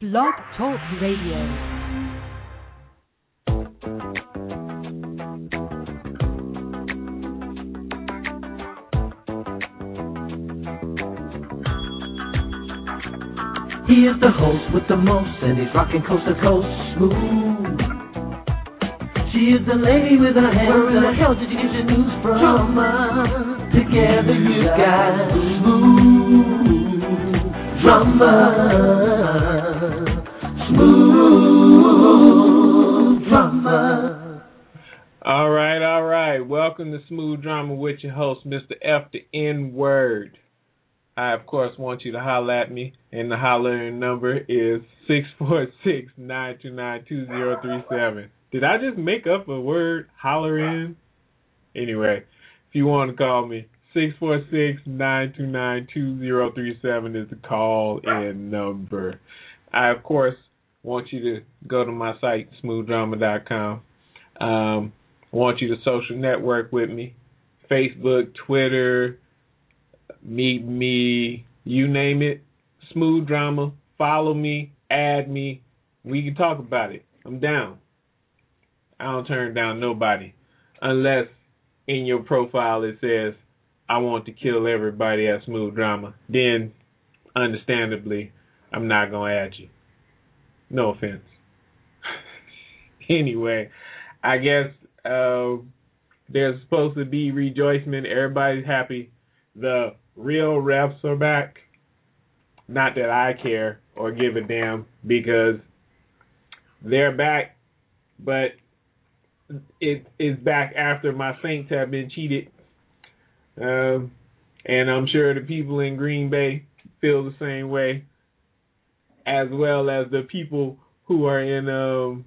Blog Talk Radio. He is the host with the most, and he's rocking coast to coast smooth. She is the lady with her hands. Where in the hell did you get your news from? Drama. Together you got smooth drama. Smooth drama. All right. Welcome to Smooth Drama with your host, Mr. F the N-Word. I, of course, want you to holler at me, and the hollering number is 646-929-2037. Did I just make up a word, holler in? Anyway, if you want to call me, 646-929-2037 is the call-in number. I, of course, want you to go to my site, smoothdrama.com. Want you to social network with me, Facebook, Twitter, Meet Me, you name it, Smooth Drama. Follow me, add me. We can talk about it. I'm down. I don't turn down nobody unless in your profile it says I want to kill everybody at Smooth Drama. Then, understandably, I'm not going to add you. No offense. Anyway, I guess there's supposed to be rejoicing. Everybody's happy. The real refs are back. Not that I care or give a damn, because they're back, but it is back after my Saints have been cheated. And I'm sure the people in Green Bay feel the same way, as well as the people who are in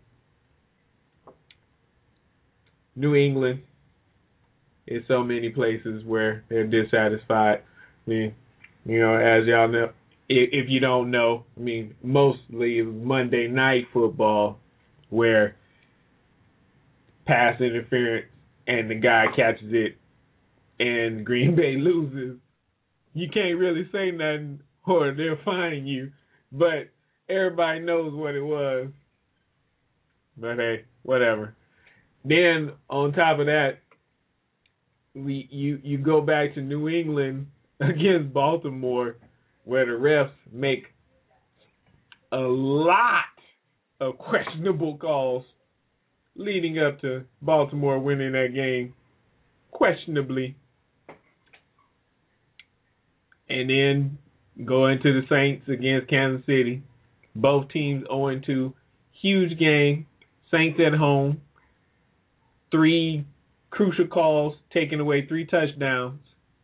New England. In so many places where they're dissatisfied. I mean, you know, as y'all know, if you don't know, I mean, mostly Monday Night Football, where pass interference and the guy catches it and Green Bay loses. You can't really say nothing or they're fining you, but everybody knows what it was. But hey, whatever. Then on top of that, you go back to New England against Baltimore, where the refs make a lot of questionable calls leading up to Baltimore winning that game questionably. And then go into the Saints against Kansas City. Both teams 0-2. Huge game. Saints at home. 3 crucial calls, taking away 3 touchdowns.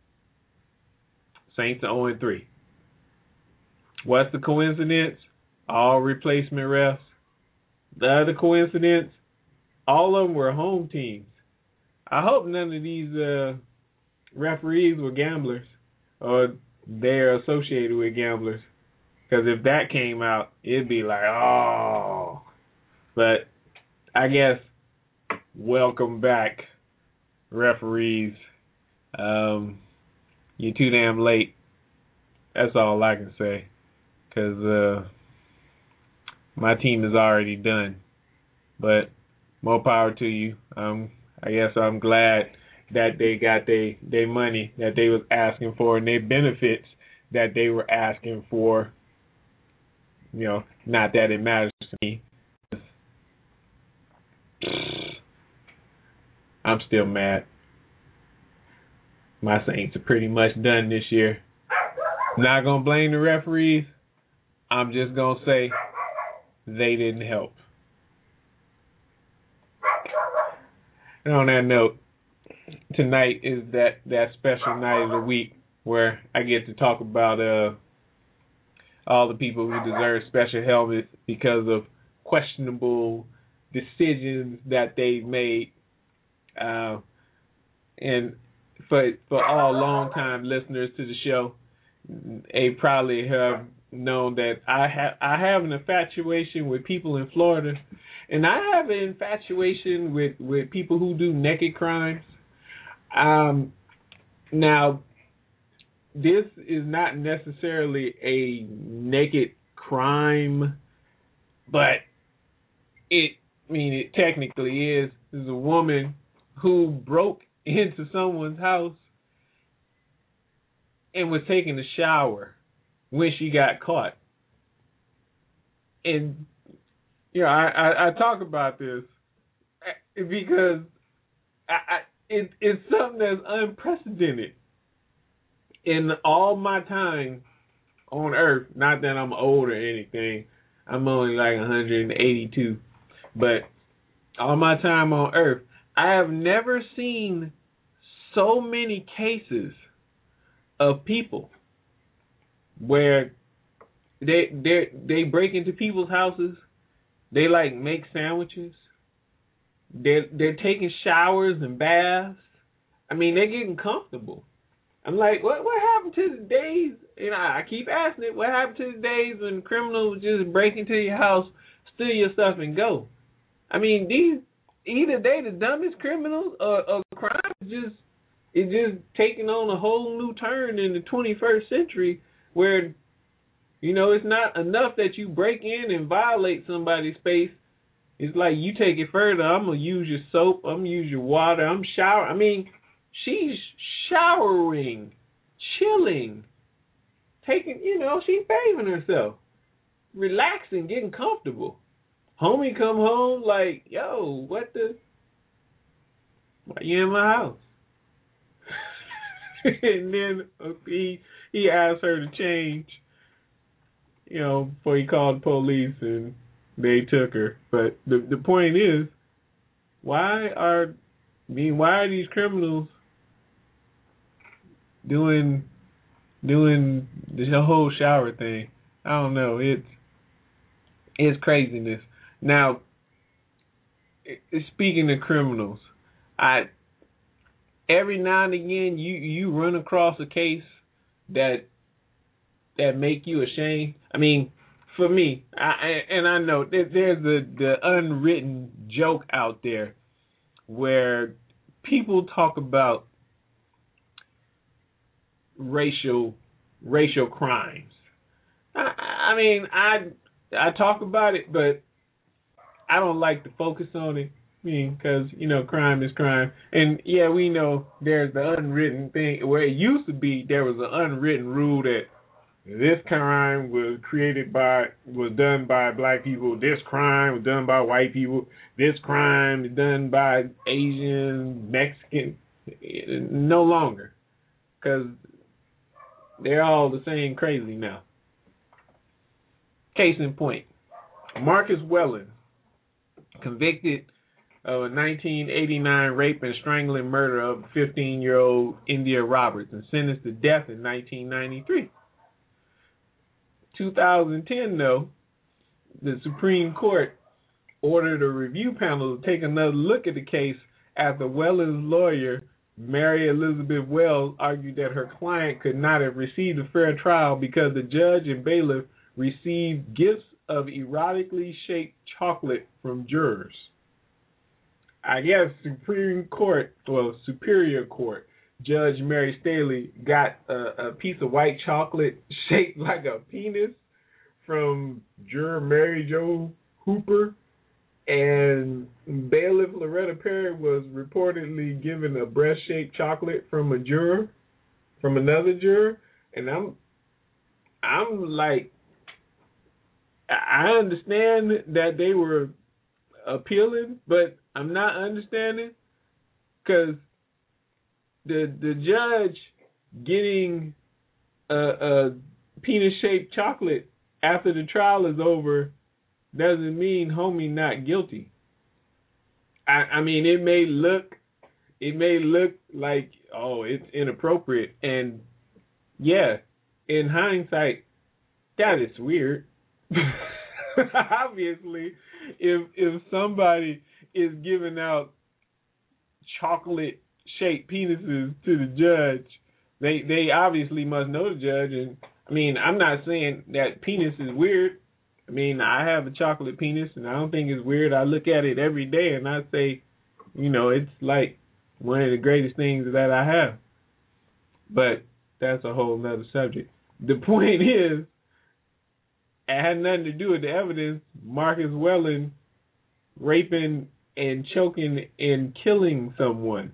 Saints are 0-3. What's the coincidence? All replacement refs. The other coincidence, all of them were home teams. I hope none of these referees were gamblers or they're associated with gamblers. Because if that came out, it'd be like, oh. But I guess welcome back, referees. You're too damn late. That's all I can say. Because my team is already done. But more power to you. I guess I'm glad that they got their money that they was asking for and their benefits that they were asking for. You know, not that it matters to me. I'm still mad. My Saints are pretty much done this year. Not going to blame the referees. I'm just going to say they didn't help. And on that note, tonight is that special night of the week where I get to talk about all the people who deserve special helmets because of questionable decisions that they've made. And for all long-time listeners to the show, they probably have known that I have an infatuation with people in Florida, and I have an infatuation with people who do naked crimes. Now, this is not necessarily a naked crime but it technically is a woman who broke into someone's house and was taking a shower when she got caught. And I talk about this because it's something that's unprecedented in all my time on Earth. Not that I'm old or anything. I'm only like 182. But all my time on Earth, I have never seen so many cases of people where they break into people's houses. They like make sandwiches. They're taking showers and baths. I mean, they're getting comfortable. I'm like, what happened to the days? I keep asking it. What happened to the days when criminals just break into your house, steal your stuff, and go? I mean, either they the dumbest criminals or crime is just taking on a whole new turn in the 21st century, where it's not enough that you break in and violate somebody's space. It's like you take it further. I'm gonna use your soap. I'm gonna use your water. I'm showering. I mean, she's showering, chilling, taking. She's bathing herself, relaxing, getting comfortable. Homie come home like, yo, why you in my house? And then he asked her to change, before he called the police and they took her. But the point is, why are these criminals doing the whole shower thing? I don't know. It's craziness. Now, speaking of criminals, every now and again you run across a case that make you ashamed. I mean, for me, I know there's the unwritten joke out there where people talk about racial crimes. I mean, I talk about it, but I don't like to focus on it. Because, crime is crime. And, yeah, we know there's the unwritten thing. Where it used to be, there was an unwritten rule that this crime was done by black people. This crime was done by white people. This crime is done by Asian, Mexican. No longer. Because they're all the same crazy now. Case in point, Marcus Whelan, convicted of a 1989 rape and strangling murder of 15-year-old India Roberts and sentenced to death in 1993. 2010, though, the Supreme Court ordered a review panel to take another look at the case after Whelan's lawyer, Mary Elizabeth Wells, argued that her client could not have received a fair trial because the judge and bailiff received gifts of erotically shaped chocolate from jurors. I guess Superior Court Judge Mary Staley got a piece of white chocolate shaped like a penis from juror Mary Jo Hooper, and bailiff Loretta Perry was reportedly given a breast-shaped chocolate from another juror, and I'm like, I understand that they were appealing, but I'm not understanding, because the judge getting a penis-shaped chocolate after the trial is over doesn't mean homie not guilty. I mean, it may look like, oh, it's inappropriate, and yeah, in hindsight, that is weird. Obviously, if somebody is giving out chocolate-shaped penises to the judge, they obviously must know the judge. And I mean, I'm not saying that penis is weird. I mean, I have a chocolate penis, and I don't think it's weird. I look at it every day, and I say, it's like one of the greatest things that I have. But that's a whole nother subject. The point is, it had nothing to do with the evidence Marcus Welling raping and choking and killing someone.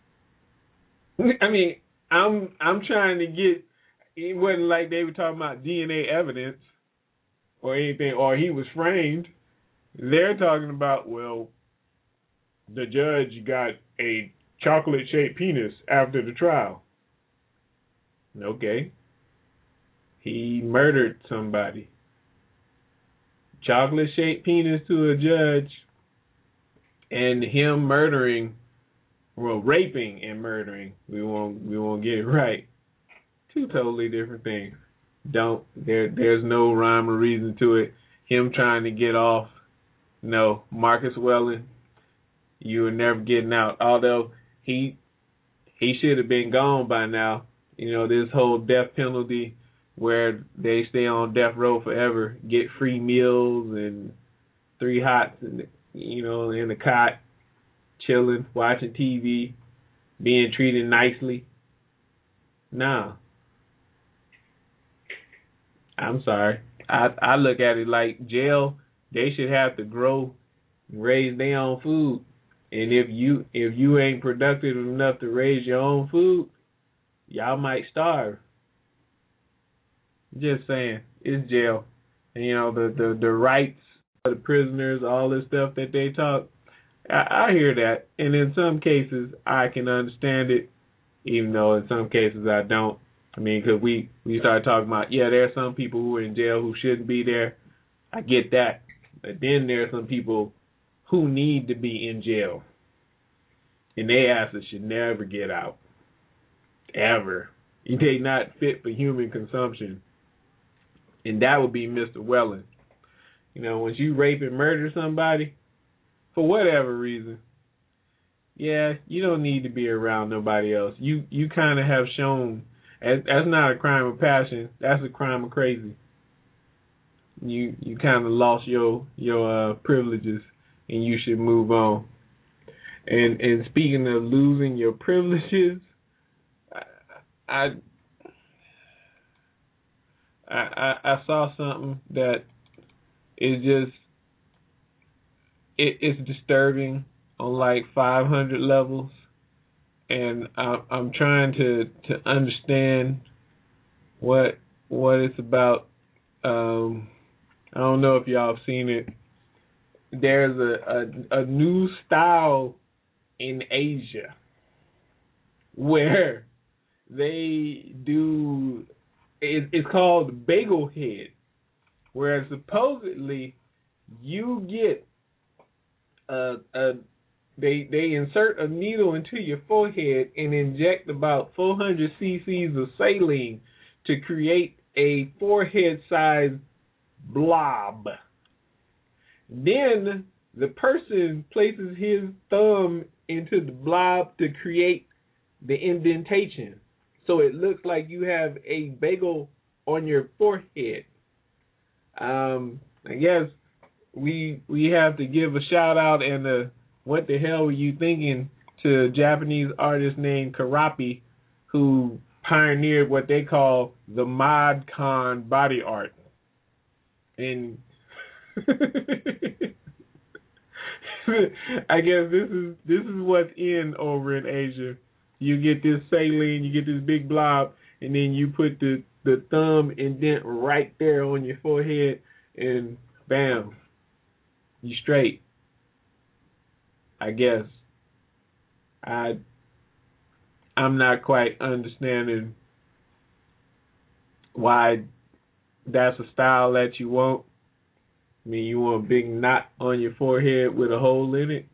I mean, I'm trying to get. It wasn't like they were talking about DNA evidence or anything, or he was framed. They're talking about, well, the judge got a chocolate-shaped penis after the trial. Okay. He murdered somebody. Chocolate-shaped penis to a judge, and him murdering, well, raping and murdering. We won't get it right. Two totally different things. There's no rhyme or reason to it. Him trying to get off. No, Marcus Welling, you were never getting out. Although he should have been gone by now. You know, this whole death penalty where they stay on death row forever, get free meals and 3 hots, and in the cot, chilling, watching TV, being treated nicely. Nah. I'm sorry. I look at it like jail. They should have to grow and raise their own food. And if you ain't productive enough to raise your own food, y'all might starve. Just saying, it's jail. And, the rights of the prisoners, all this stuff that they talk, I hear that. And in some cases, I can understand it, even though in some cases I don't. I mean, because we started talking about, there are some people who are in jail who shouldn't be there. I get that. But then there are some people who need to be in jail. And they asses should never get out. Ever. They not fit for human consumption. And that would be Mr. Welling. When you rape and murder somebody, for whatever reason, you don't need to be around nobody else. You kind of have shown, that's not a crime of passion, that's a crime of crazy. You kind of lost your privileges, and you should move on. And speaking of losing your privileges, I saw something that is just it's disturbing on like 500 levels, and I'm trying to understand what it's about. I don't know if y'all have seen it. There's a new style in Asia where they do, it's called bagel head, where supposedly you get they insert a needle into your forehead and inject about 400 cc's of saline to create a forehead-sized blob. Then the person places his thumb into the blob to create the indentation, so it looks like you have a bagel on your forehead. I guess we have to give a shout out and a what the hell were you thinking to a Japanese artist named Karapi, who pioneered what they call the Mod Con body art. And I guess this is what's in over in Asia. You get this saline, you get this big blob, and then you put the thumb indent right there on your forehead, and bam, you straight. I guess. I'm not quite understanding why that's a style that you want. I mean, you want a big knot on your forehead with a hole in it.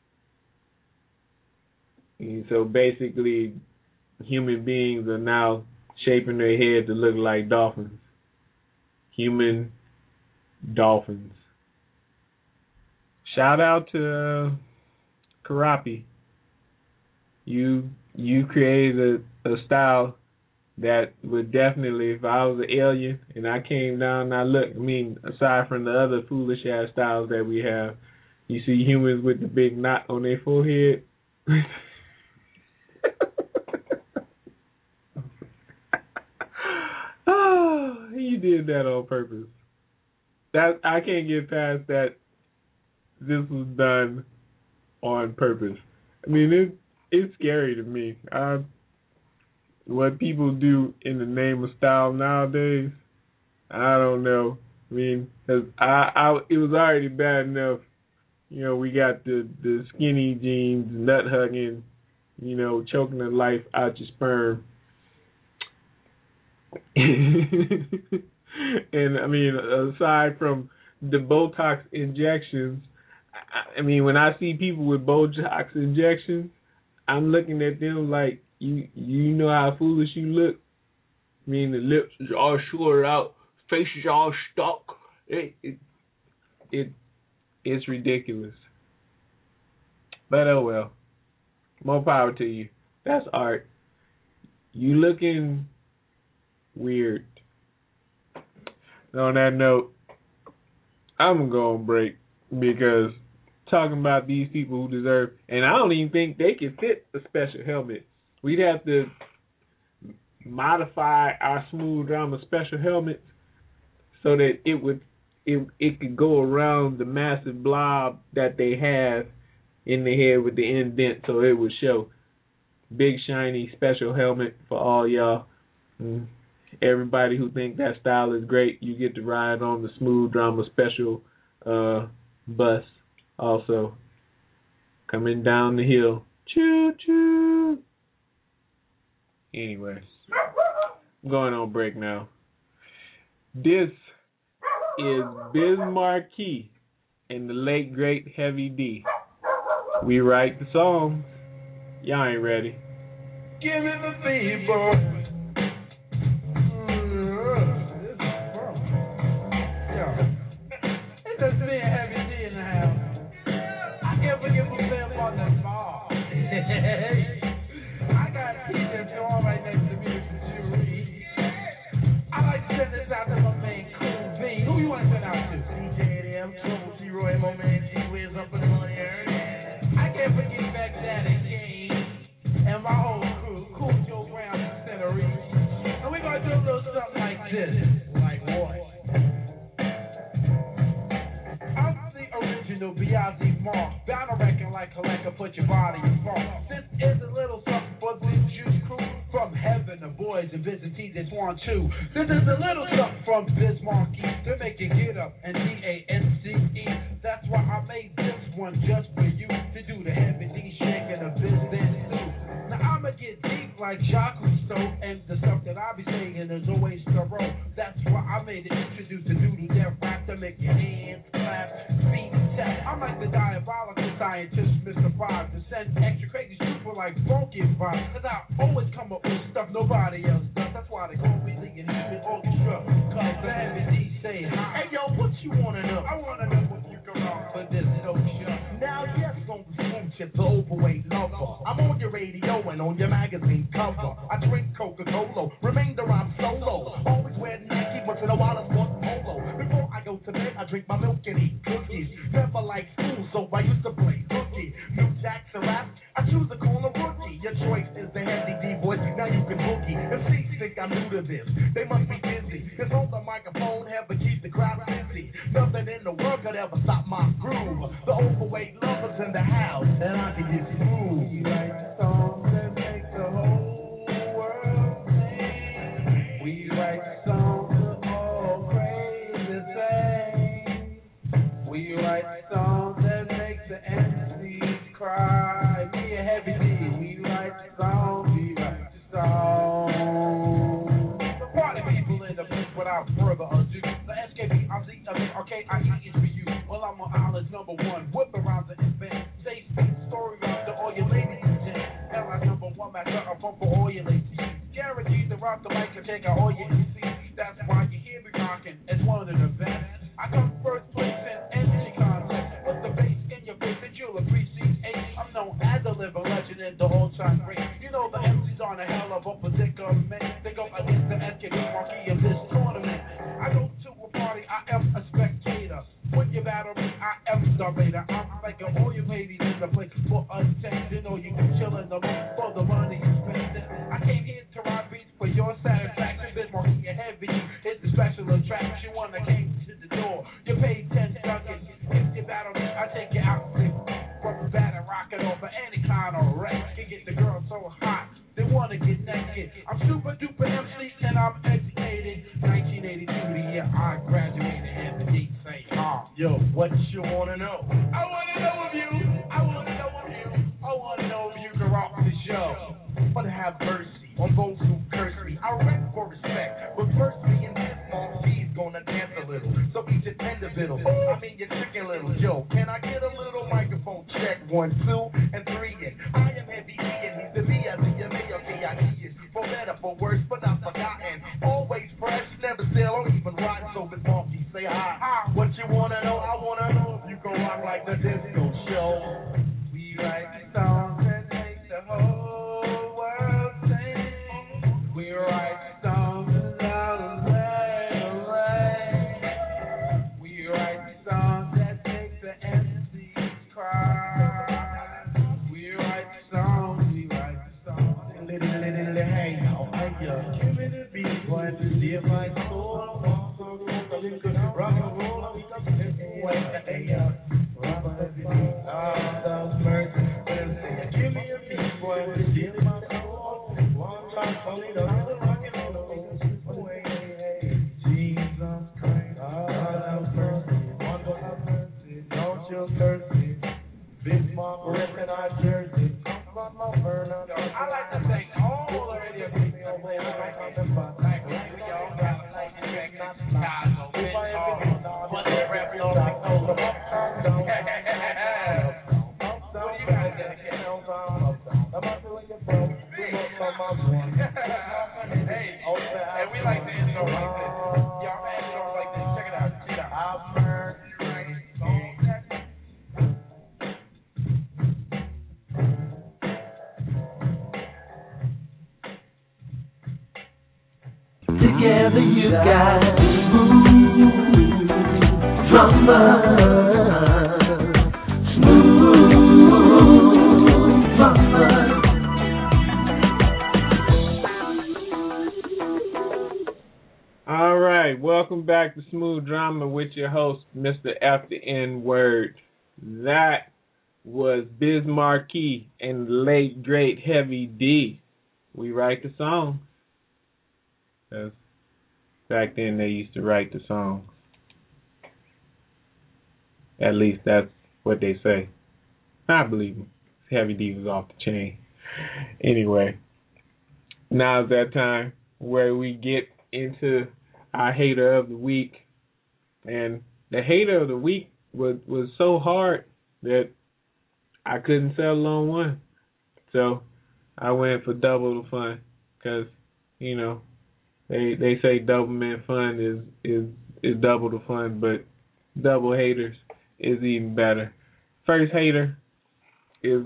And so basically, human beings are now shaping their head to look like dolphins. Human dolphins. Shout out to Karapi. You created a style that would definitely, if I was an alien and I came down and I looked, aside from the other foolish ass styles that we have, you see humans with the big knot on their forehead. Oh, you did that on purpose. that I can't get past that. This was done on purpose. I mean, it's scary to me. What people do in the name of style nowadays, I don't know. I mean, 'cause it was already bad enough. We got the skinny jeans, nut hugging, choking the life out your sperm. And I mean, aside from the Botox injections, I mean, when I see people with Botox injections, I'm looking at them like, you know how foolish you look. I mean, the lips is all short out, face is all stuck. It's ridiculous. But oh well. More power to you. That's art. You looking weird. And on that note, I'm going to go on break because talking about these people who deserve, and I don't even think they can fit a special helmet. We'd have to modify our Smooth Drama special helmets so that it could go around the massive blob that they have in the head with the indent, so it would show. Big shiny special helmet for all y'all. Everybody who think that style is great, you get to ride on the Smooth Drama special bus also. Coming down the hill. Choo choo. Anyway, I'm going on break now. This is Biz Markie and the late great Heavy D. We write the songs. Y'all ain't ready. Give me the fever. It's just me and Heavy D in the house. I can't forget myself on the ball. I got TJ Joy right next to me with the jury. I like to send this out to my man Cool V. Who you want to send out to? DJ M, Trouble T Roy, my man G Wiz up in the money area. I can't forget back that again. And my whole crew, Cool Joe Brown in Center East. And we're going to do a little something like this. Like what? I'm the original B.I.Z. Mark. Bound to reckon like collector, put your body in front. This is a little something for the juice crew. From heaven, the boys and visit TJ Swan 2. This is a little something from Biz Markie to make you get up and D-A-N-C-E. That's why I made this one just for you to do the Heavy D shake and the biz dance too. Now I'ma get deep like Jacques Cousteau, and the stuff that I be saying is always thorough. That's why I made it introduce the doodle death rap to make your hands clap, feet tap. I'm like the diabolical scientist, Mr. Five, to send extra crazy super like funky vibes. Cause I always come up with stuff nobody else does. That's why they call me the Human Orchestra. Cause the Heavy D say hi. Hey yo, what you wanna know? I wanna know what you come on for this dope show. Now yes, on the smooth chip, the overweight lover. I'm on your radio and on your magazine cover. I drink Coca-Cola, remainder I'm solo. Always wear Nike, once in a while I sport polo. Before I go to bed, I drink my milk and eat cookies. Never like school, so I used to play hooky. New Jackson rap, I choose to call a rookie. Your choice is the Heavy D voice, now you can boogie. If C think I'm new to this, they must be busy. It's on the microphone, have to keep the crowd busy. Nothing in the world could ever stop my groove. The overweight lovers in the house, and I can get smooth. We write songs that make the whole world sing. We write songs that all crazy sing. We write songs that make the MCs cry. Me and Heavy D, we write songs, we write songs. The party people in the place without further ado. The SKBRKIE is for you. Well, I'm on island number one. Whip around the event. Say story round to all your ladies and gents. LI number one, master of fun for all your ladies. Guaranteed to rock the mic and take out all your MCs. That's why you hear me rocking. It's one of the best. I come first place in energy contest. Put the bass in your face and you'll appreciate. I'm known as a living legend and the all-time great. You know the MCs on a hell of a predicament. They go against the SKB Markie in this tournament. I go to a party, I am a spectator. When you battle me, I am the raider. I'm like all your ladies in the place for attention. Or you can chill in the room for the money you spend. I came here to ride beats for your satisfaction. Biz Markie and Heavy is the special attraction. When I came to the door, you Yo, what you wanna know? I wanna know of you. I wanna know of you. I wanna know if you can rock the show. But have mercy on those who curse me. I rap for respect, but first me and this mom, she's gonna dance a little. So eat your tender little. I mean your chicken little. Yo, can I get a little microphone check? 1, 2, and 3. And I am heavy D, and he's the B as in your mayor, B-I-E. For better, for worse, but not forgotten. Always fresh, never sell or even rotten. So Miss Monkey, say hi. What you wanna know? I wanna know if you can rock like the disco show. We write songs that make the whole world sing. We write songs without a way. We write songs that make the MCs cry. We write songs. Hey, now, give me the beat, boy, to see if I score. Rock and roll, we come give me a beat, boy, to see if I score. One time, only the rock and roll. Jesus Christ, have mercy, wonder have mercy, don't you curse me. Bismarck, ripping our jersey. I like to thank all the radio people. Hey, we like the intro like this. Y'all man intros like this. Check it out. Together you got smooth drummer, smooth drummer. All right, welcome back to Smooth Drama with your host, Mr. F the N Word. That was Biz Markie and the late great Heavy D. We write the songs. Because back then they used to write the songs. At least that's what they say. I believe them. Heavy D was off the chain. Anyway, now's that time where we get into our hater of the week. And the hater of the week was so hard that I couldn't settle on one. So I went for double the fun. Because, you know, They say double mint fun is double the fun, but double haters is even better. First hater is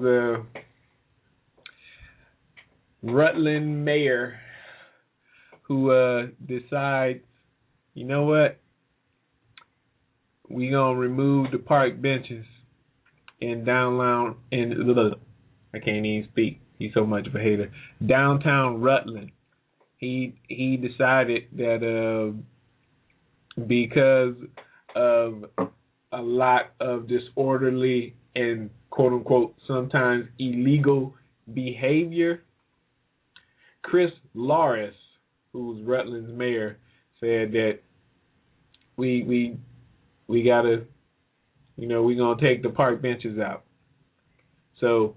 Rutland mayor who decides, you know what? We gonna remove the park benches in downtown I can't even speak. He's so much of a hater. Downtown Rutland. He decided that because of a lot of disorderly and quote unquote sometimes illegal behavior, Chris Loris, who's Rutland's mayor, said that we gotta, you know, we're gonna take the park benches out. So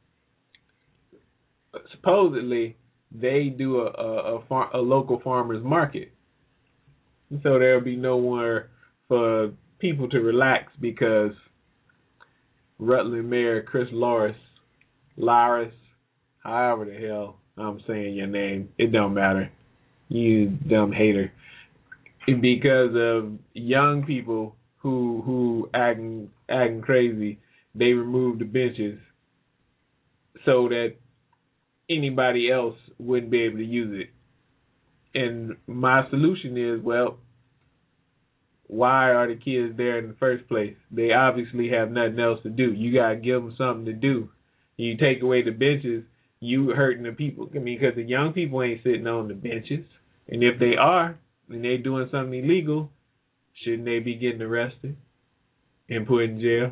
supposedly they do a local farmers market, and so there'll be nowhere for people to relax because Rutland Mayor Chris Loris, however the hell I'm saying your name, it don't matter, you dumb hater, because of young people who acting crazy, they removed the benches so that anybody else wouldn't be able to use it. And my solution is, well, why are the kids there in the first place? They obviously have nothing else to do. You got to give them something to do. You take away the benches, you hurting the people. I mean, because the young people ain't sitting on the benches. And if they are, and they're doing something illegal, shouldn't they be getting arrested and put in jail?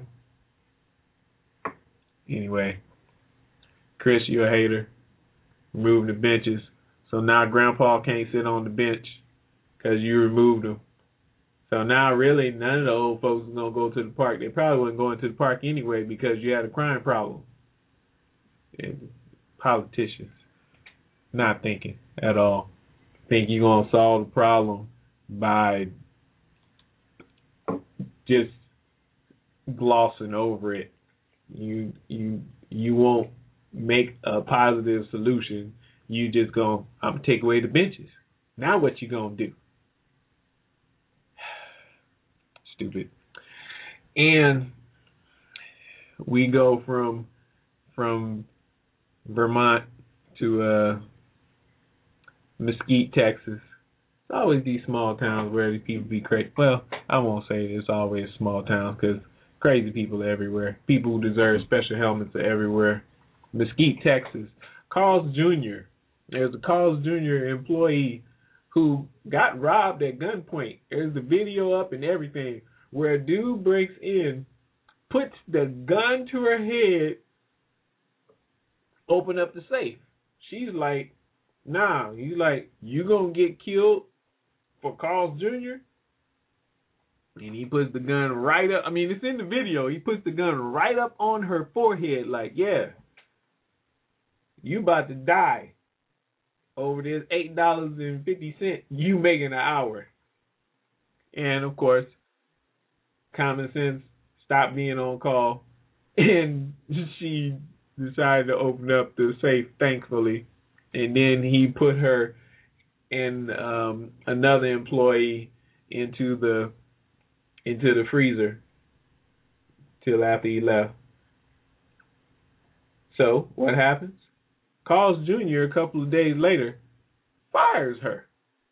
Anyway, Chris, you're a hater. Remove the benches. So now Grandpa can't sit on the bench because you removed him. So now really none of the old folks are going to go to the park. They probably wouldn't go into the park anyway because you had a crime problem. And politicians not thinking at all. Think you're going to solve the problem by just glossing over it. You won't make a positive solution. You just go, I'm going to take away the benches. Now what you going to do? Stupid. And we go from Vermont to Mesquite, Texas. It's always these small towns where these people be crazy. Well, I won't say it's always small towns because crazy people are everywhere. People who deserve special helmets are everywhere. Mesquite, Texas. Carl's Jr. There's a Carl's Jr. employee who got robbed at gunpoint. There's the video up and everything where a dude breaks in, puts the gun to her head, open up the safe. She's like, nah. He's like, you gonna get killed for Carl's Jr.? And he puts the gun right up. I mean, it's in the video. He puts the gun right up on her forehead like, yeah, you about to die over this $8.50 you making an hour. And, of course, common sense stopped being on call. And she decided to open up the safe, thankfully. And then he put her and another employee into the freezer till after he left. So what happens? Carl's Jr. a couple of days later fires her.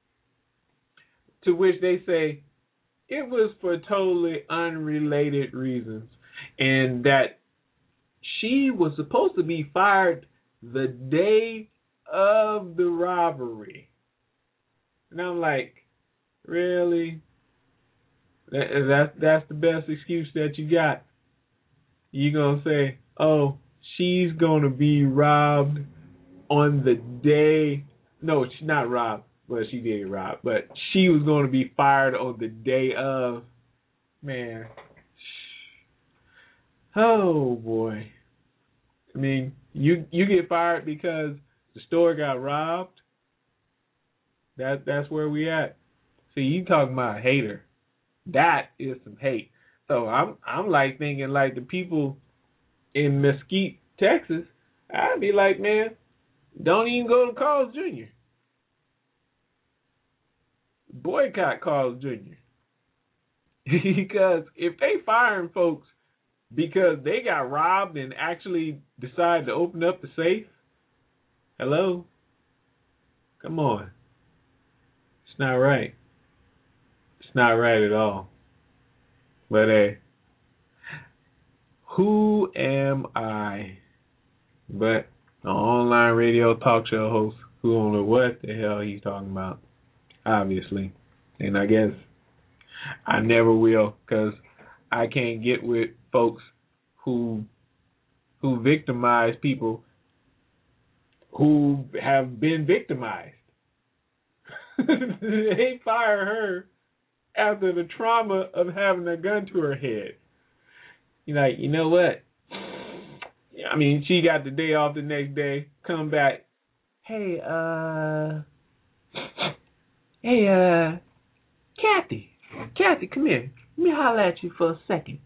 To which they say it was for totally unrelated reasons, and that she was supposed to be fired the day of the robbery. And I'm like, really? That's the best excuse that you got? You gonna say, oh, she's gonna be robbed on the day? No, she's not robbed. Well, she did get robbed, but she was gonna be fired on the day of. Man. Oh boy. I mean, you get fired because the store got robbed. That's where we at. See, you talking about a hater. That is some hate. So I'm like thinking like the people in Mesquite, Texas, I'd be like, man, don't even go to Carl's Jr. Boycott Carl's Jr. Because if they firing folks because they got robbed and actually decided to open up the safe, hello? Come on. It's not right. It's not right at all. But hey, who am I but an online radio talk show host who don't know what the hell he's talking about, obviously. And I guess I never will, because I can't get with folks who victimize people who have been victimized. They fire her after the trauma of having a gun to her head. You're like, you know what? I mean, she got the day off the next day, come back. Hey, Kathy, come here. Let me holler at you for a second.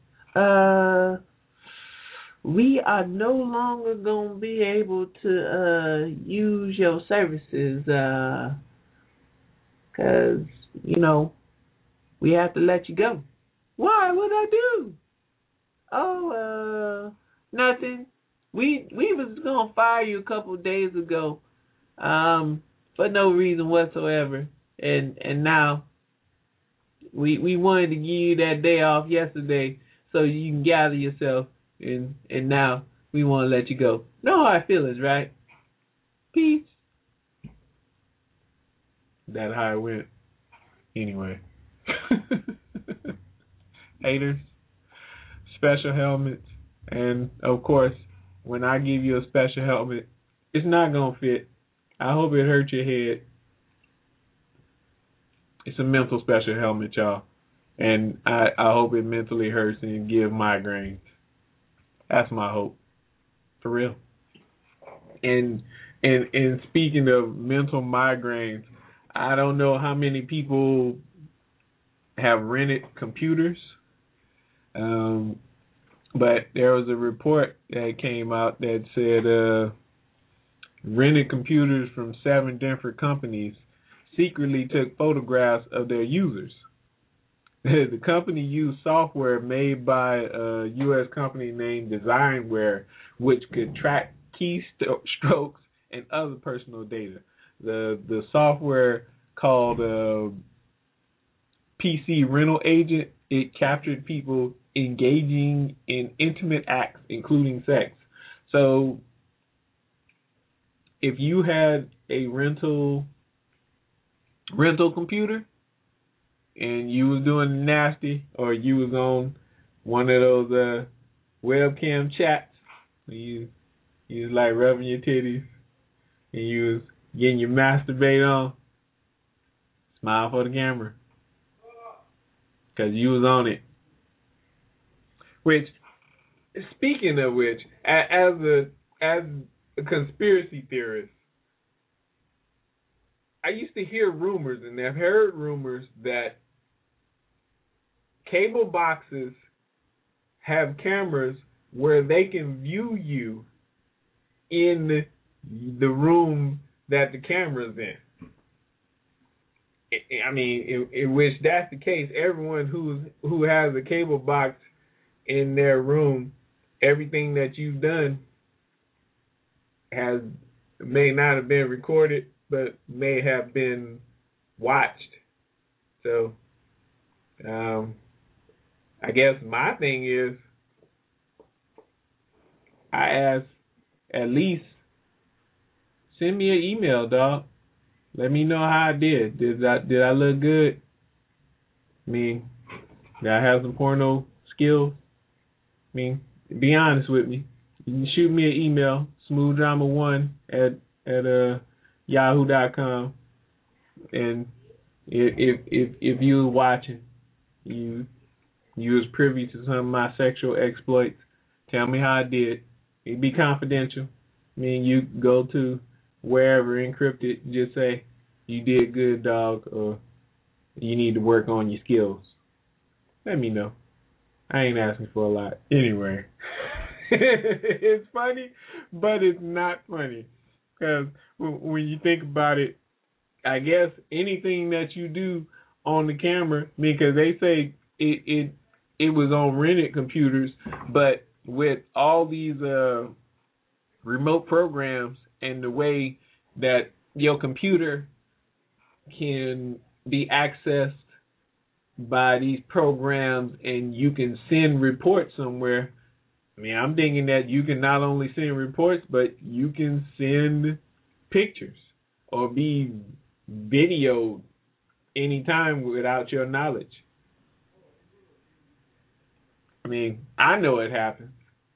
We are no longer going to be able to use your services because, you know, we have to let you go. Why? What'd I do? Oh, nothing. We was going to fire you a couple of days ago for no reason whatsoever. And now we wanted to give you that day off yesterday so you can gather yourself, and now we want to let you go. Know how I feel is right. Peace. That's how it went. Anyway. Haters, special helmets, and of course, when I give you a special helmet, it's not going to fit. I hope it hurts your head. It's a mental special helmet, y'all. And I hope it mentally hurts and give migraines. That's my hope. For real. And speaking of mental migraines, I don't know how many people have rented computers. But there was a report that came out that said rented computers from 7 different companies secretly took photographs of their users. The company used software made by a U.S. company named Designware, which could track keystrokes and other personal data. The software called PC Rental Agent, it captured people engaging in intimate acts, including sex. So if you had a rental computer and you was doing nasty, or you was on one of those webcam chats, you was like rubbing your titties and you was getting your masturbate on, smile for the camera, because you was on it. Which, speaking of which, as a conspiracy theorist, I used to hear rumors, and I've heard rumors that cable boxes have cameras where they can view you in the room that the camera's in. I mean, in which that's the case, everyone who has a cable box in their room, everything that you've done may not have been recorded, but may have been watched. So, I guess my thing is, I ask, at least send me an email, dog. Let me know how I did. Did I look good? I mean, did I have some porno skills? I mean, be honest with me. You can shoot me an email, smoothdrama1 at yahoo.com. And if you was watching, you was privy to some of my sexual exploits, tell me how I did. It'd be confidential. I mean, you go to wherever encrypted, just say, you did good, dog, or you need to work on your skills. Let me know. I ain't asking for a lot. Anyway, it's funny, but it's not funny. Because when you think about it, I guess anything that you do on the camera, because they say it was on rented computers, but with all these remote programs and the way that your computer can be accessed by these programs and you can send reports somewhere, I mean, I'm thinking that you can not only send reports, but you can send pictures or be videoed anytime without your knowledge. I mean, I know it happens.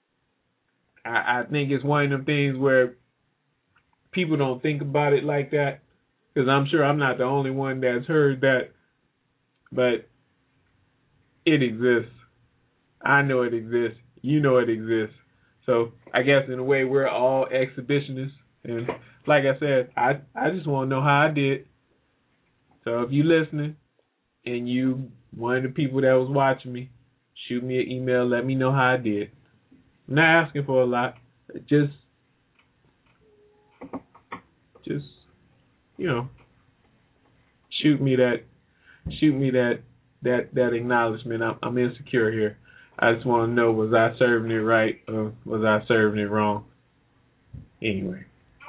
I think it's one of them things where people don't think about it like that, because I'm sure I'm not the only one that's heard that, but it exists. I know it exists. You know it exists. So I guess in a way we're all exhibitionists. And like I said, I just want to know how I did. So if you listening and you one of the people that was watching me, shoot me an email. Let me know how I did. I'm not asking for a lot. Just shoot me that acknowledgement. I'm insecure here. I just want to know, was I serving it right or was I serving it wrong? Anyway.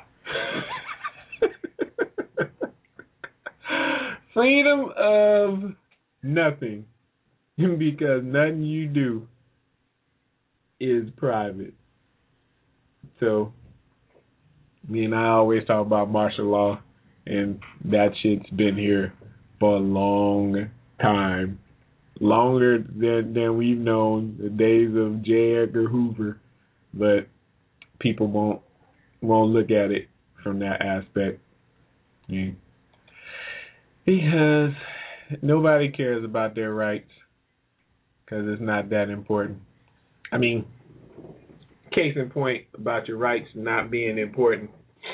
Freedom of nothing, because nothing you do is private. So, me and I always talk about martial law, and that shit's been here for a long time. Longer than we've known the days of J. Edgar Hoover, but people won't look at it from that aspect. Yeah. Because nobody cares about their rights. because it's not that important. I mean, case in point about your rights not being important.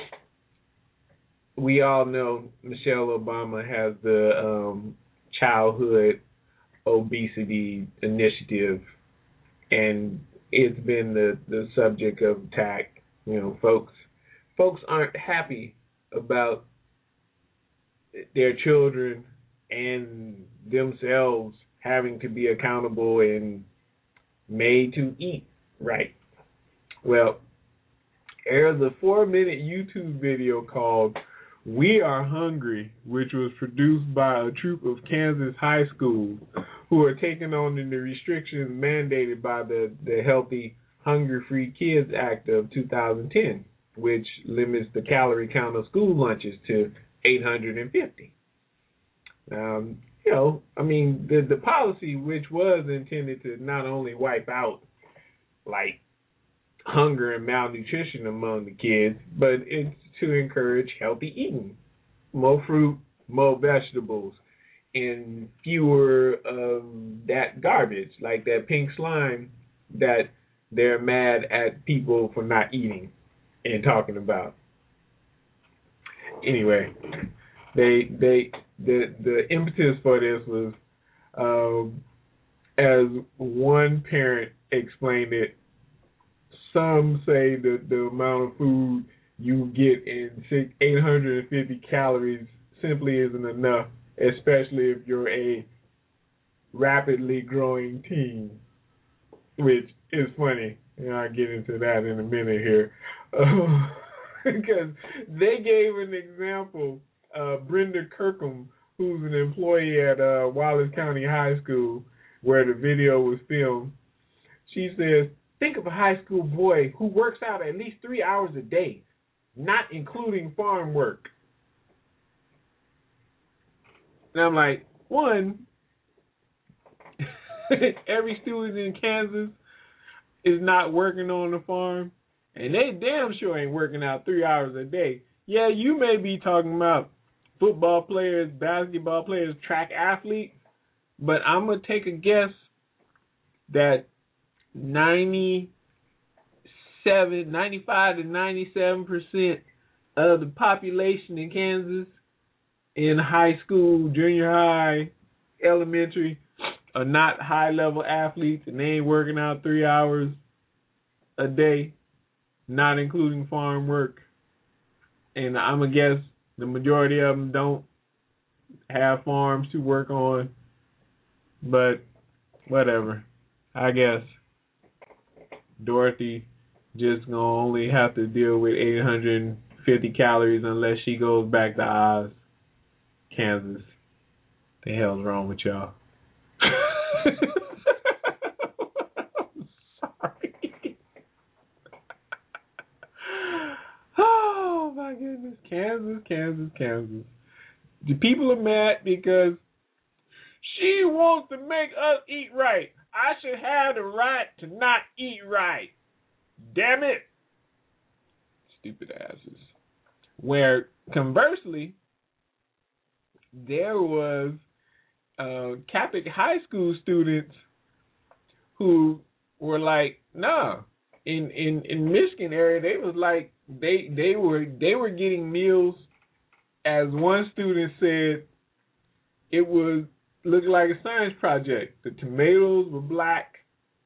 We all know Michelle Obama has the childhood obesity initiative, and it's been the subject of attack. You know, folks aren't happy about their children and themselves having to be accountable and made to eat right. Well, there's a 4-minute YouTube video called "We Are Hungry," which was produced by a troop of Kansas high schools who are taking on the restrictions mandated by the Healthy Hunger-Free Kids Act of 2010, which limits the calorie count of school lunches to 850. You know, I mean, the policy, which was intended to not only wipe out, like, hunger and malnutrition among the kids, but it's to encourage healthy eating. More fruit, more vegetables, and fewer of that garbage, like that pink slime that they're mad at people for not eating and talking about. Anyway, the impetus for this was, as one parent explained it, some say that the amount of food you get in 850 calories simply isn't enough, especially if you're a rapidly growing teen, which is funny. And I'll get into that in a minute here. Because they gave an example. Brenda Kirkham, who's an employee at Wallace County High School, where the video was filmed, she says, think of a high school boy who works out at least 3 hours a day, not including farm work. And I'm like, one, every student in Kansas is not working on the farm, and they damn sure ain't working out 3 hours a day. Yeah, you may be talking about football players, basketball players, track athletes, but I'm going to take a guess that 95 to 97% of the population in Kansas in high school, junior high, elementary are not high-level athletes, and they ain't working out 3 hours a day, not including farm work. And I'm going to guess the majority of them don't have farms to work on, but whatever. I guess Dorothy just gonna only have to deal with 850 calories unless she goes back to Oz, Kansas. The hell's wrong with y'all? I'm sorry. Oh my goodness, Kansas. The people are mad because she wants to make us eat right. I should have the right to not eat right. Damn it. Stupid asses. Where, conversely, there was Catholic high school students who were like, nah. In Michigan area, they was like, they were getting meals, as one student said, it was looked like a science project. The tomatoes were black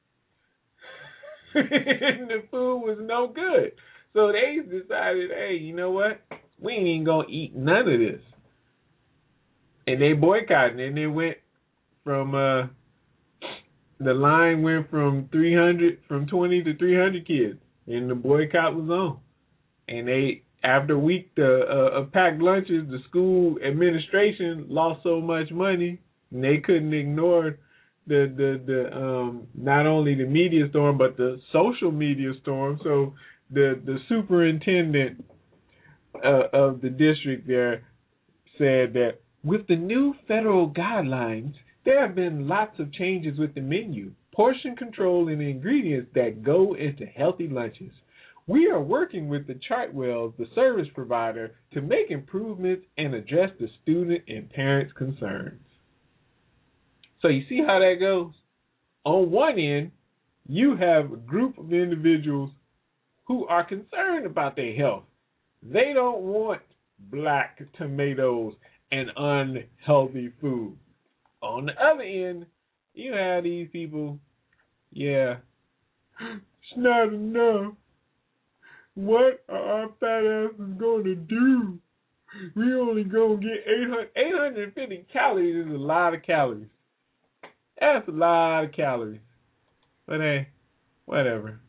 and the food was no good. So they decided, hey, you know what? We ain't even going to eat none of this. And they boycotted, and it went from, the line went from 20 to 300 kids, and the boycott was on. And they, after a week of packed lunches, the school administration lost so much money, and they couldn't ignore the not only the media storm, but the social media storm. So the superintendent of the district there said that with the new federal guidelines, there have been lots of changes with the menu, portion control, and ingredients that go into healthy lunches. We are working with the Chartwells, the service provider, to make improvements and address the student and parents' concerns. So you see how that goes? on one end, you have a group of individuals who are concerned about their health. They don't want black tomatoes and unhealthy food. On the other end, you have these people, it's not enough. What are our fat asses going to do? We only going to get 850 calories is a lot of calories. That's a lot of calories. But hey, whatever.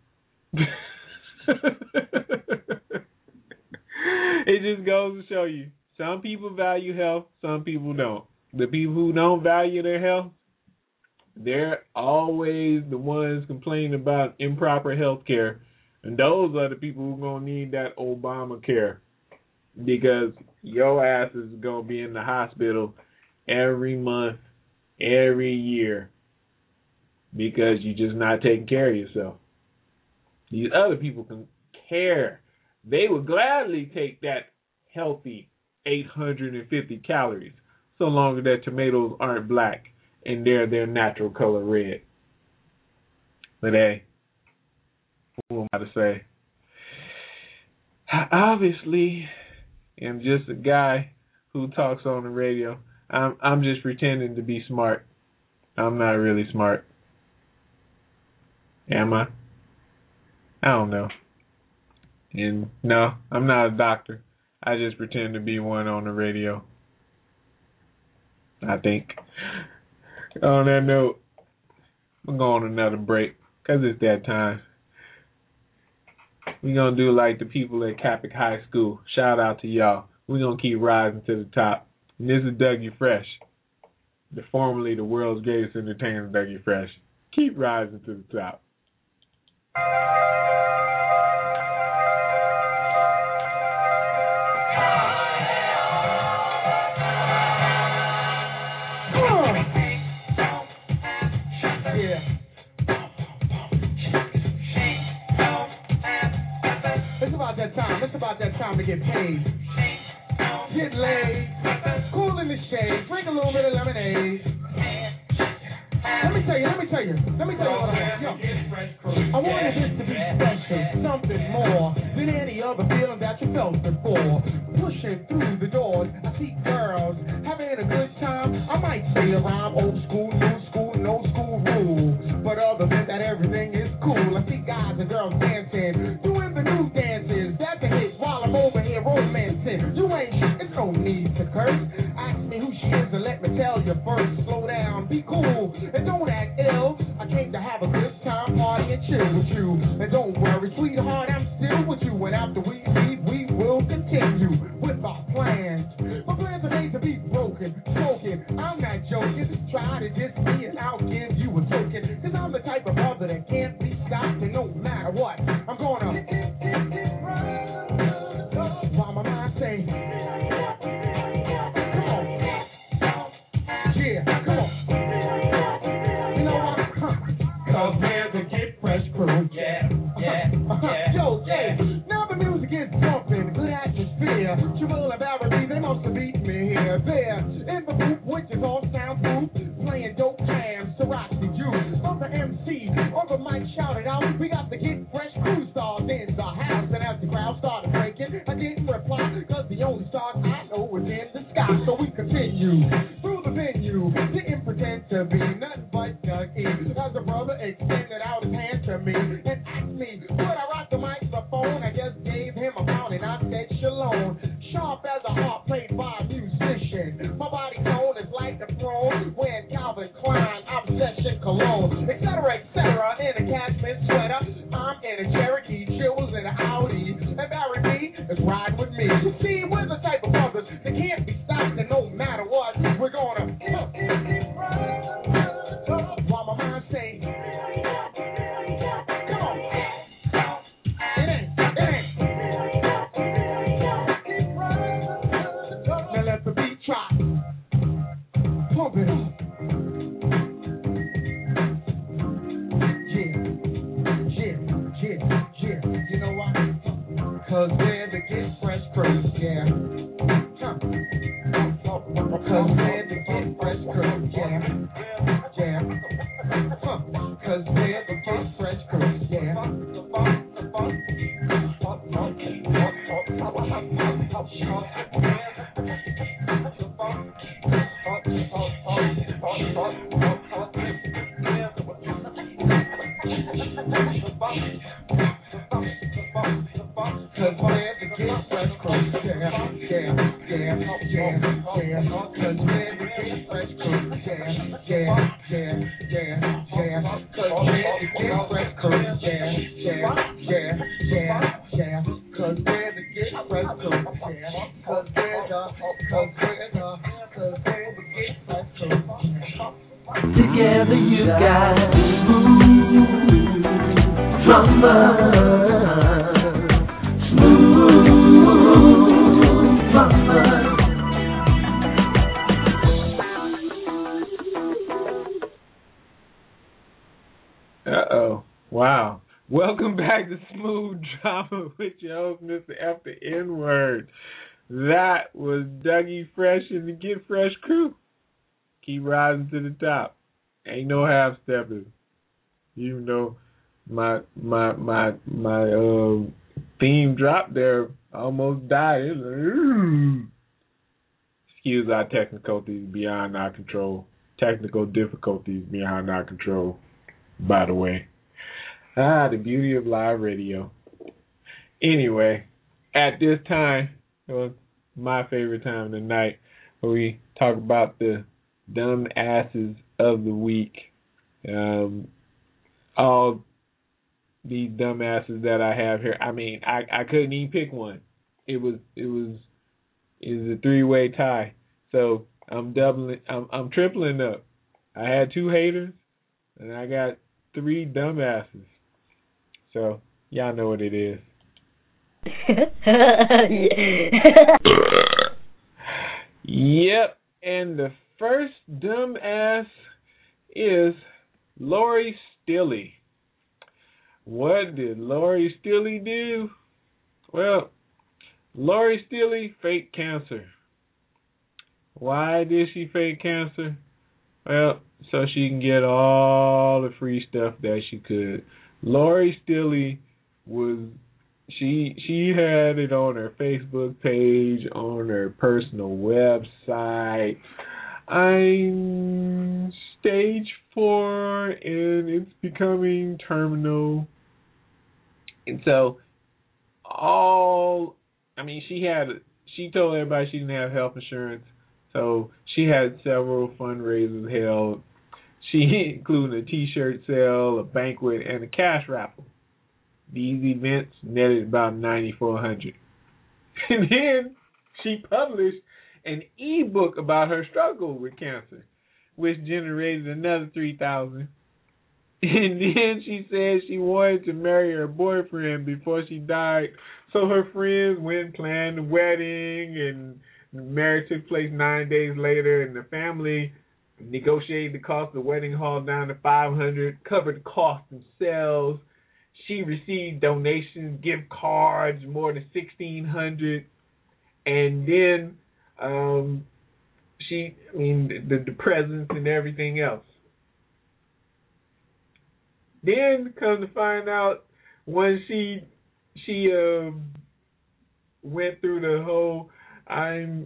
It just goes to show you, some people value health, some people don't. The people who don't value their health, they're always the ones complaining about improper health care. And those are the people who are going to need that Obamacare, because your ass is going to be in the hospital every month, every year, because you're just not taking care of yourself. These other people can care. They would gladly take that healthy 850 calories, so long as their tomatoes aren't black and they're their natural color red. But hey, what am I to say? I obviously am just a guy who talks on the radio. I'm just pretending to be smart. I'm not really smart. Am I? I don't know. And no, I'm not a doctor. I just pretend to be one on the radio, I think. On that note, we're going on another break, because it's that time. We're going to do like the people at Catholic High School. Shout out to y'all. We're going to keep rising to the top. And this is Dougie Fresh, formerly the world's greatest entertainer, Dougie Fresh. Keep rising to the top. It's about that time to get paid. Get laid, cool in the shade, drink a little bit of lemonade. Let me tell you what I wanted this to be special, something more than any other feeling that you felt before. Pushing through the doors, I see girls having a good time. I might say a rhyme, old school, new school, no school rules. But other than that, everything is cool. I see guys and girls dancing, doing the new dances. That's a hit while I'm over here romancing. You ain't shit, there's no need to curse. Ask me who she is and let me tell you first. Slow down, be cool, and don't act ill. I came to have a good time, party and chill with you. And don't worry, sweetheart, I'm still with you. And after we leave, we will continue with our plans. My plans are made to be broken, smoking. I'm not joking. Try to diss me and I'll give you a token. Cause I'm the type of brother that can't be stopped, and no matter what, I'm gonna while my mind say, come on. Yeah, come on. You know what? Cause we're the Get Fresh crew. Yeah. Yo, yeah. Now the music is bumping, good atmosphere. Jamal and Barry, they must have beat me here. There, in the booth, which is all soundproof, playing dope jams to rock the juice. From the MC, on the mic shouted out, we got the Get Fresh crew stars in the house. And as the crowd started breaking, I didn't reply, cause the only stars I know was in the sky. So we continue through the venue, didn't pretend to be nothing but Dougie. As the brother extended out his hand to me and asked me, would I rock the microphone? I just gave him a pound and I said shalom. Sharp as a harp played by a musician. My body tone is like the throne when Calvin Klein, Obsession Cologne, etc., in a cashmere sweater. I'm in a Cherokee, Chills in an Audi, and Barry B is riding with me. You see, we're the type of brothers that can't be stopped, and no matter what, we're gonna while my mind say, come on. It ain't. Now let the beat drop. Pump it up. Yeah. You know why? Cause we're the Get Fresh crew. Yeah. Cause we're the Get Fresh crew. Yeah. where the get fresh crew, yeah. Cause where the get fresh crew, yeah. Cause where the get fresh crew, yeah. Cause where the get fresh crew, yeah. Cause where the get fresh crew, yeah. Cause where the get fresh crew. Together you got smooth drummer. Smooth drummer. Uh-oh. Wow. Welcome back to Smooth Drama with your host, Mr. F the N-Word. That was Dougie Fresh and the Get Fresh crew. Keep rising to the top. Ain't no half stepping. Even though my theme drop there almost died. It was like, excuse our difficulties beyond our control. Technical difficulties beyond our control, by the way. The beauty of live radio. Anyway, at this time, it was my favorite time of the night, where we talk about the dumb asses of the week. All these dumb asses that I have here. I mean, I couldn't even pick one. It was a three-way tie. So I'm tripling up. I had two haters, and I got three dumb asses. So y'all know what it is. Yep, and the first dumb ass is Lori Stilley. What did Lori Stilley do? Well, Lori Stilley faked cancer. Why did she fake cancer? Well, so she can get all the free stuff that she could. Lori Stilley she had it on her Facebook page, on her personal website. I'm stage 4 and it's becoming terminal. And so she told everybody she didn't have health insurance. So she had several fundraisers held. She included a t-shirt sale, a banquet, and a cash raffle. These events netted about $9,400. And then she published an ebook about her struggle with cancer, which generated another $3,000. And then she said she wanted to marry her boyfriend before she died. So her friends went and planned the wedding, and the marriage took place 9 days later, and the family negotiated the cost of the wedding hall down to $500, covered the cost themselves. She received donations, gift cards, more than $1,600, and then the presents and everything else. Then come to find out, when she went through the whole I'm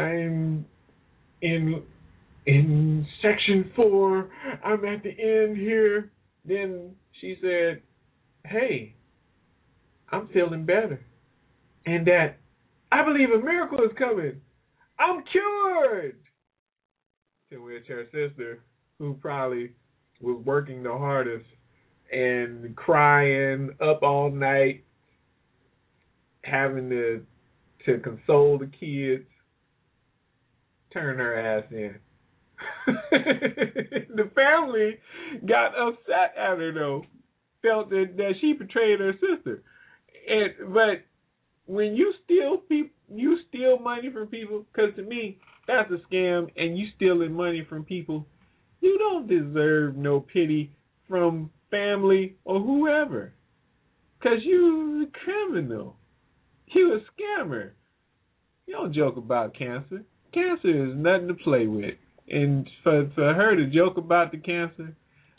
in section 4, I'm at the end here. Then she said, hey, I'm feeling better. And that I believe a miracle is coming. I'm cured. To which her sister, who probably was working the hardest and crying up all night, having to console the kids, turned her ass in. The family got upset at her, though. Felt that she betrayed her sister. But when you steal money from people, because to me, that's a scam, and you stealing money from people, you don't deserve no pity from family or whoever. Because you a criminal. You a scammer. You don't joke about cancer. Cancer is nothing to play with. And for her to joke about the cancer,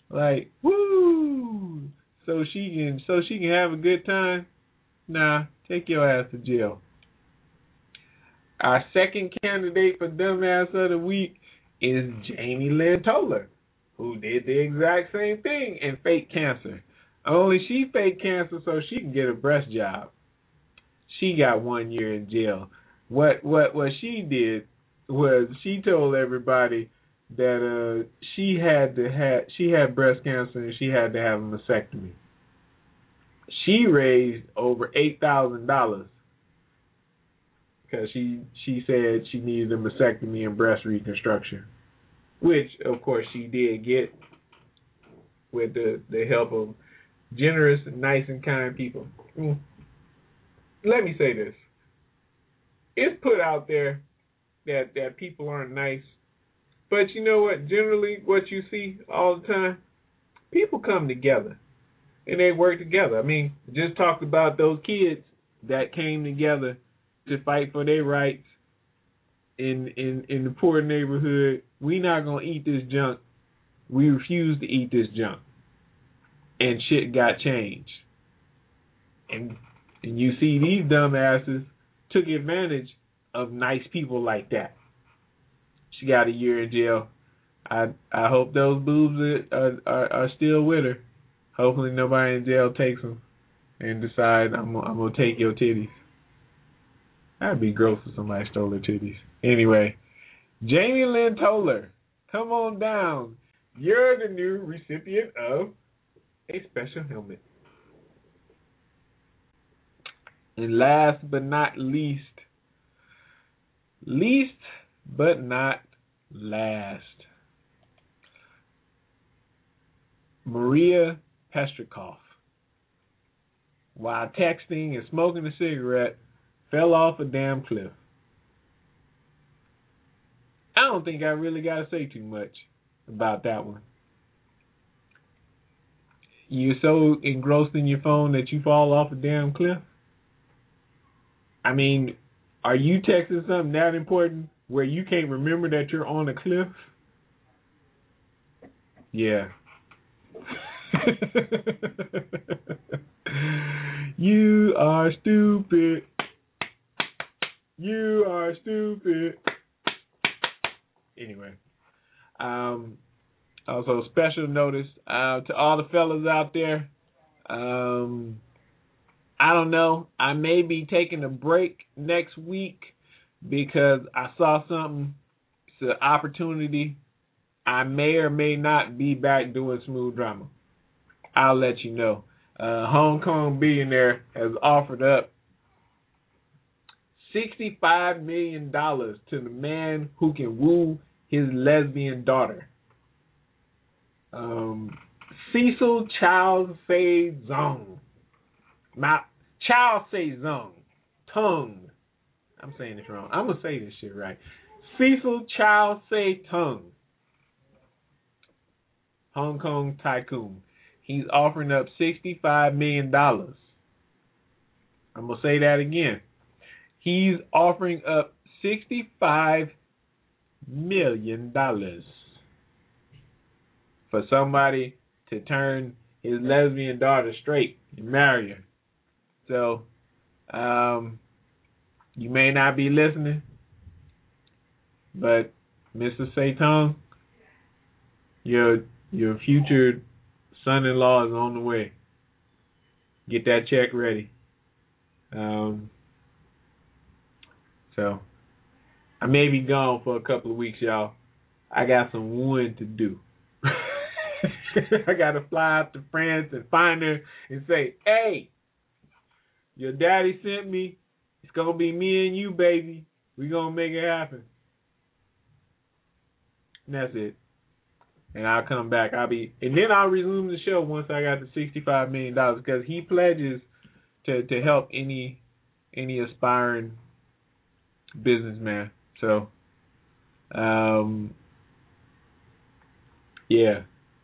Like, woo! So she can have a good time? Nah, take your ass to jail. Our second candidate for Dumbass of the Week is Jamie Lynn Toler, who did the exact same thing and faked cancer. Only she faked cancer so she can get a breast job. She got 1 year in jail. What she did was she told everybody that she had breast cancer and she had to have a mastectomy. She raised over $8,000 because she said she needed a mastectomy and breast reconstruction, which of course she did get with the help of generous, nice, and kind people. Let me say this: it's put out there that people aren't nice, but you know what? Generally, what you see all the time, people come together and they work together. I mean, just talked about those kids that came together to fight for their rights in the poor neighborhood. We not gonna eat this junk. We refuse to eat this junk, and shit got changed. And you see these dumbasses took advantage of nice people like that. She got a year in jail. I hope those boobs are still with her. Hopefully nobody in jail takes them and decide I'm gonna take your titties. That'd be gross if somebody stole her titties. Anyway, Jamie Lynn Toler, come on down. You're the new recipient of a special helmet. And last but not least but not last, Maria Pestrikov, while texting and smoking a cigarette, fell off a damn cliff. I don't think I really got to say too much about that one. You're so engrossed in your phone that you fall off a damn cliff? I mean, are you texting something that important where you can't remember that you're on a cliff? Yeah. You are stupid. You are stupid. Anyway. Also, special notice to all the fellas out there. I don't know. I may be taking a break next week because I saw something. It's an opportunity. I may or may not be back doing smooth drama. I'll let you know. Hong Kong billionaire has offered up $65 million to the man who can woo his lesbian daughter. Cecil Chow Say Zong. Chow Say Zong. Tung. I'm saying this wrong. I'm going to say this shit right. Cecil Chow Say Tung. Hong Kong tycoon. He's offering up $65 million. I'm going to say that again. He's offering up $65 million for somebody to turn his lesbian daughter straight and marry her. So, you may not be listening, but Mr. Satan, your future son-in-law is on the way. Get that check ready. So, I may be gone for a couple of weeks, y'all. I got some wooing to do. I got to fly out to France and find her and say, hey, your daddy sent me. It's going to be me and you, baby. We're going to make it happen. And that's it. And I'll come back. And then I'll resume the show once I got the $65 million because he pledges to help any aspiring businessman. So, yeah.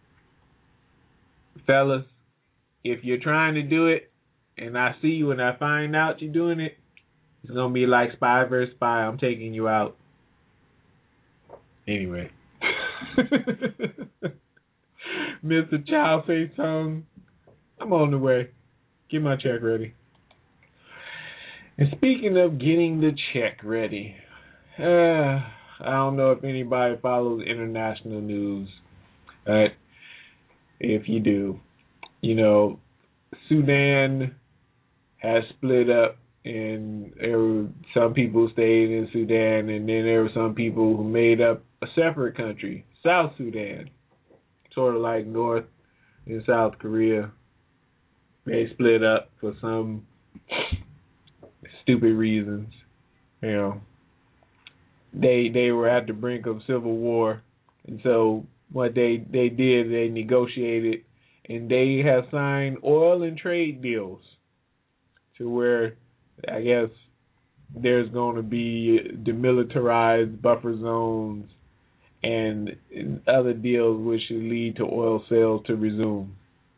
Fellas, if you're trying to do it and I see you and I find out you're doing it, it's going to be like Spy vs. Spy. I'm taking you out. Anyway. Mr. Child Face Tongue, I'm on the way. Get my check ready. And speaking of getting the check ready, I don't know if anybody follows international news, but if you do, you know, Sudan has split up, and there were some people stayed in Sudan, and then there were some people who made up a separate country, South Sudan, sort of like North and South Korea. They split up for some stupid reasons. You know, they were at the brink of civil war, and so what they did, they negotiated, and they have signed oil and trade deals to where I guess there's going to be demilitarized buffer zones and other deals which should lead to oil sales to resume.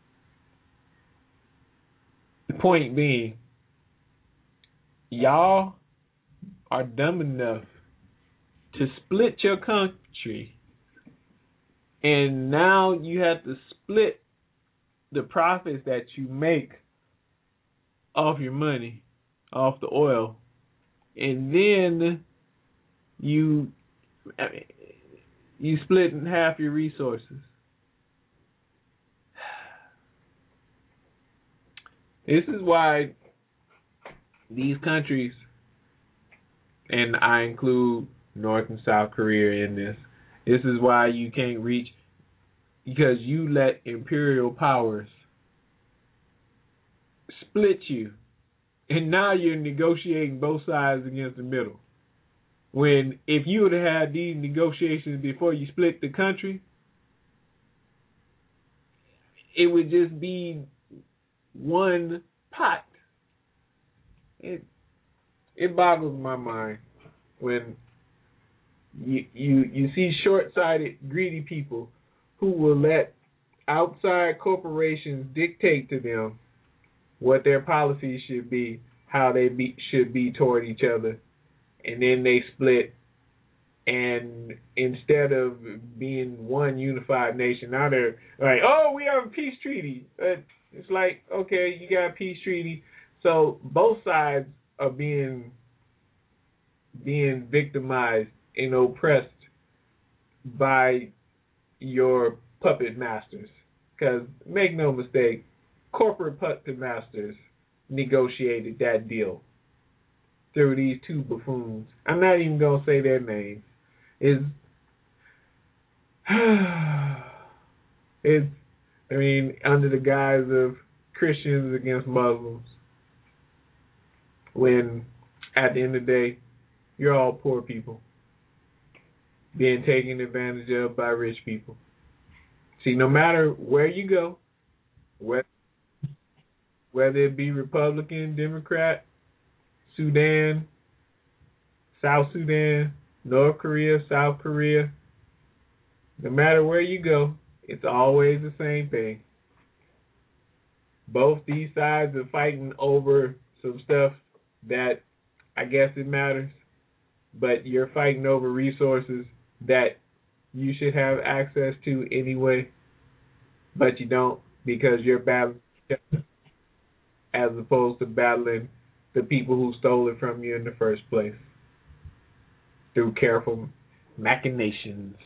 The point being, y'all are dumb enough to split your country, and now you have to split the profits that you make off your money, off the oil, and then you split in half your resources. This is why these countries, and I include North and South Korea in this, this is why you can't reach, because you let imperial powers split you, and now you're negotiating both sides against the middle. When if you would have had these negotiations before you split the country, it would just be one pot. It boggles my mind when you see short-sighted, greedy people who will let outside corporations dictate to them what their policies should be, how they should be toward each other, and then they split. And instead of being one unified nation, now they're like, oh, we have a peace treaty. It's like, okay, you got a peace treaty. So both sides are being victimized and oppressed by your puppet masters. Because make no mistake, corporate puppet masters negotiated that deal through these two buffoons. I'm not even going to say their names. Under the guise of Christians against Muslims, when at the end of the day, you're all poor people being taken advantage of by rich people. See, no matter where you go, whether it be Republican, Democrat, Sudan, South Sudan, North Korea, South Korea, no matter where you go, it's always the same thing. Both these sides are fighting over some stuff that I guess it matters, but you're fighting over resources that you should have access to anyway, but you don't because you're battling each other as opposed to battling the people who stole it from you in the first place through careful machinations.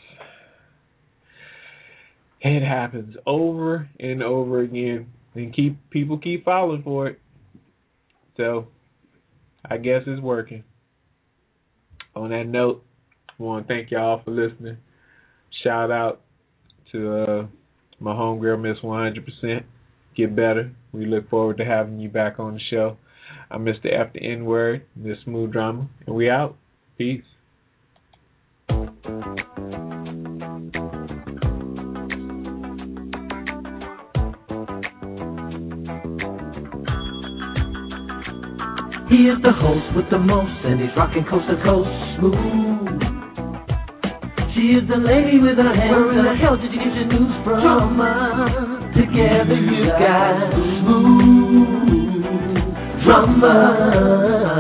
It happens over and over again, and people keep falling for it. So I guess it's working. On that note, I want to thank y'all for listening. Shout out to my homegirl, Miss 100%. Get better. We look forward to having you back on the show. I'm Mr. F the N-Word, Miss Smooth Drama, and we out. Peace. He is the host with the most, and he's rocking coast to coast smooth. She is the lady with her hands. Where in the hell did you get your news from? Drama. Together you got smooth drama.